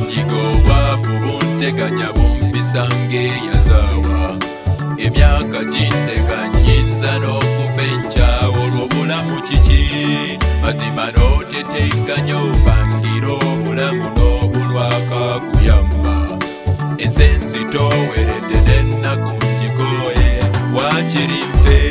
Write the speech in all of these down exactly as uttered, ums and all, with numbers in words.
enyigo bwavu bunteganya bumbisange yazawa emyaka gindeka nyinza n'okufa enkyawo olw'obulamu kiki mazima n'otetenkanya obangira obulamu n'obulwakakuyamba ensi enzitoweredde n'ennaku ngikoye wakiri nfe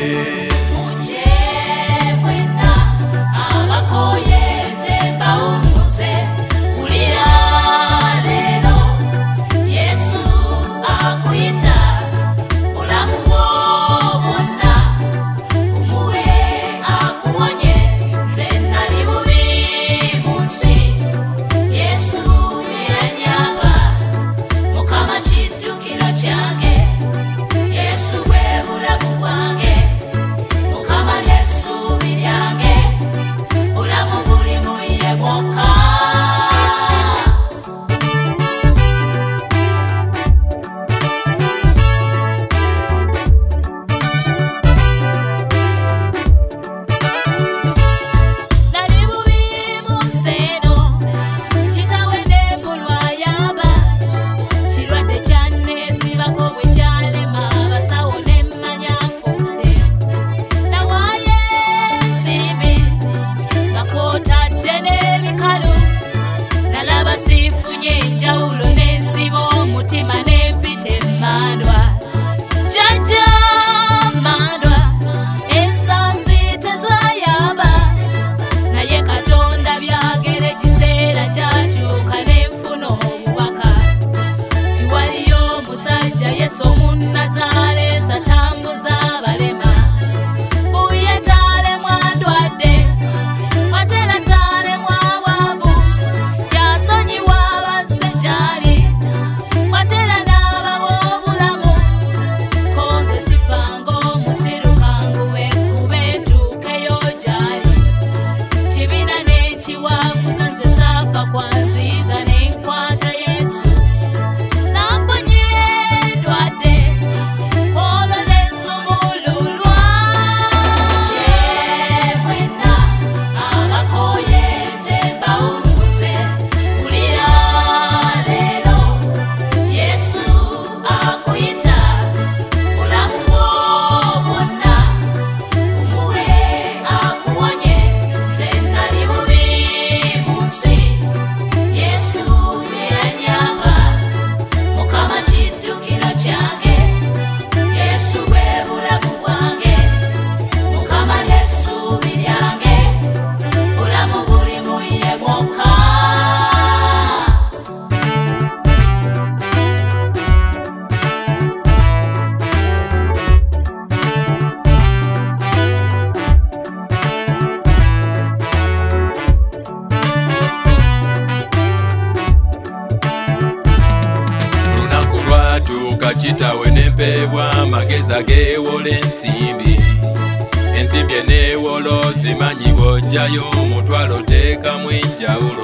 kitawe nempeebwa amagezi ageewola ensimbi ensimbi eneewolo zimanyi bw'ojjayo omutwalo teekamu enjawulo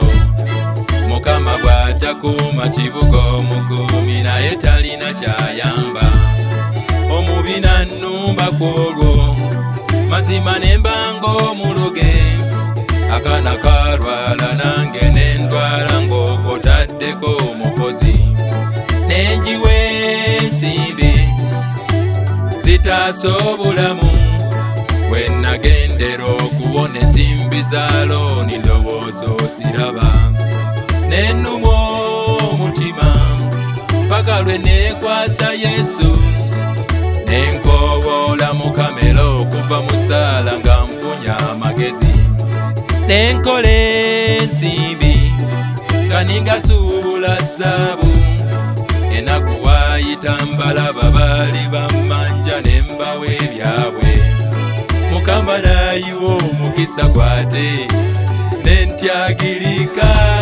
mukama bw'atakuuma kibuga omukuumi naye talina kyayamba omubi nannumba kwolwo mazima nembanga omuluge akaana kalwala nange nendwala ng'okotaddeko omukozi nenjiwe ensimbi zitaasa obulamu wenagendera okuwona ensimbi za looni ndowoozo ziraba nenuma omutima paka lwe neekwasa Yesu nenkowoola Mukamera okuva mu ssaala nga nfunya amagezi nenkola ensimbi nga ningasuubula zaabu enaku waayita mbalaba baali bammanja nembawa ebyabwe Mukama n'ayiwa omukisa gwate nentyagirika